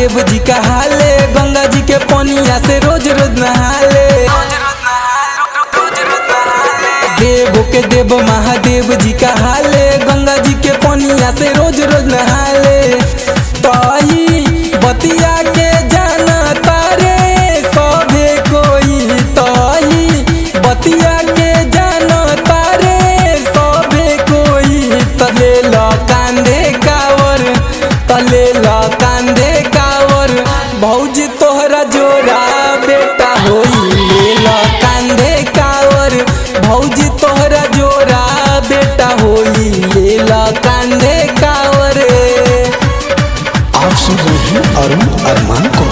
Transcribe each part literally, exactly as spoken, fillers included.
महादेव जी का हाले, गंगा जी के पनिया से रोज रोज नहाले। देव के देव महादेव जी का हाले, गंगा जी के पनिया से रोज रोज नहाले। तही बतिया के जाना तारे सभे कोई, तही बतिया के जाना तारे सभे कोई। तले ल कांधे कावर, तले ल कांधे कावर, भौजी तोहरा जोरा बेटा होई। ले ल कांधे कावर, भौजी तोहरा जोरा बेटा होई। ले ल कांधे कावर। आप सुन रहे हैं अरुण अरमान को।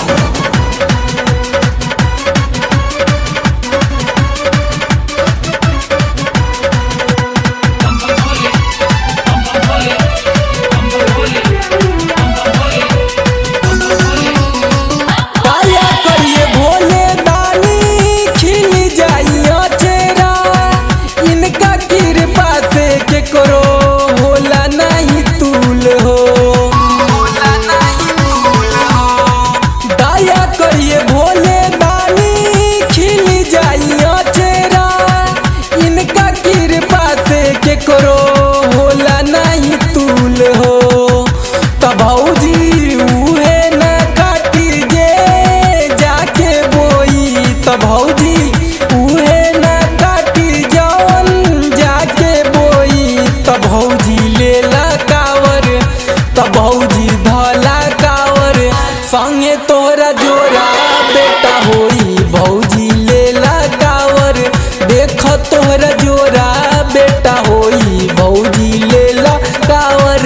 करो होला नहीं तूल हो, तब भौजी उहे न काटी जे जाके बोई। तब भौजी उहे न काटी जौन जाके बोई। तब भौजी ले ला कावर, तब भौजी धला कावर, संगे तोरा जोरा बेटा होई। भौजी ले ला कावर, देख तोहरा जोरा बेटा होई। भौजी ले ला कावर।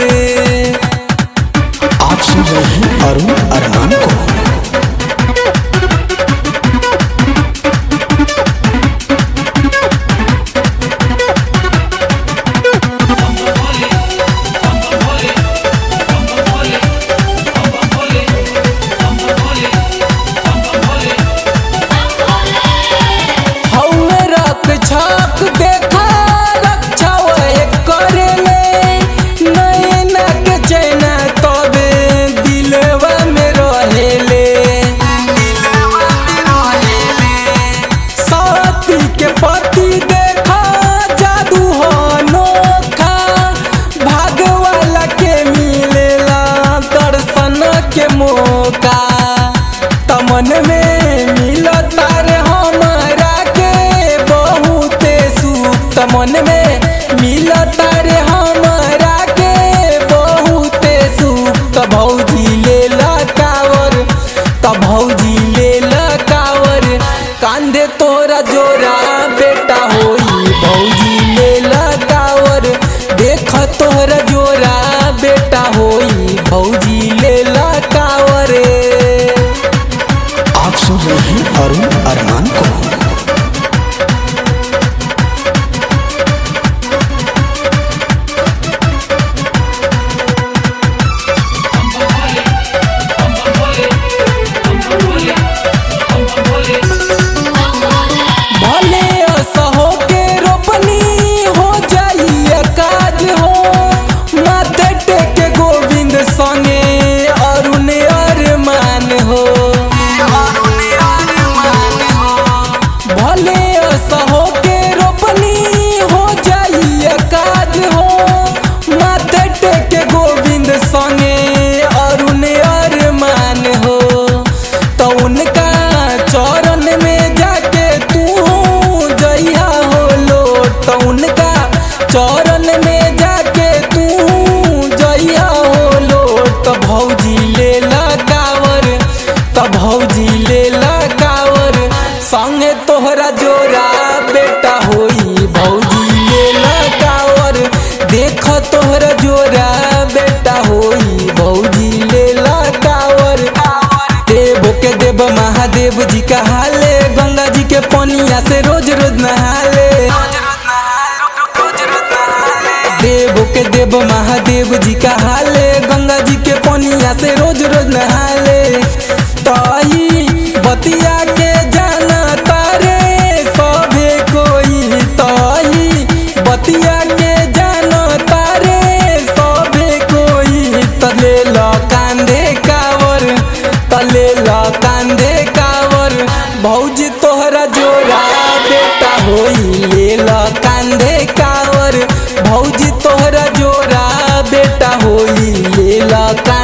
आप सुन रहे हैं अरुण अरमान को। हौवे रख छाक देखा रक्षा वह करेले, नैना के चैना तबे दिलवा में रहेले। साथी के पति देखा जादू हो अनोखा, भाग वाला के मिलेला दर्शन के मौका। तमन में मिलता रे हमारा के बहुते सुख, तमन में मिलता रे हमारा के बहुते सुख। तब भौजी ले ला कावर, तब भौजी ले ला कावर, कांधे तोरा जोरा बेटा होई। भौजी ले ला कावर, देख तोहरा जोरा बेटा होई। भौजी ले ला कावर। आप सुन रहे हैं अरुण अरमान को। भले असहो के रोपनी हो जाइए काज हो, माथे टेके गोविंद संगे अरुण अरमान हो। भले असहो के रोपनी हो जाइए काज हो, माथे टेके गोविंद संगे अरुण अरमान हो। तो उनका चरण में जाके तू जइहा हो लोट, तो उनका चरण में जाके तू जइहा हो लोट। तो भौजी ले ला कावर, तो भौजी ले ला कावर, संगे तोहरा जोरा बेटा होई। भौजी ले ला कावर, देख तोहरा जोरा बेटा होई। भौजी ले ला कावर। देव के देव महादेव जी का हाले, गंगा जी के पनिया से रोज रोज नहाले। देव के देव महादेव जी का हाले, गंगा जी के पनिया से रोज रोज नहाले। तही बतिया के जाना तारे सभे कोई, तही बतिया के जाना तारे सभे कोई। तले ल कांधे कावर, भौजी तोहरा जोरा बेटा होई लेला का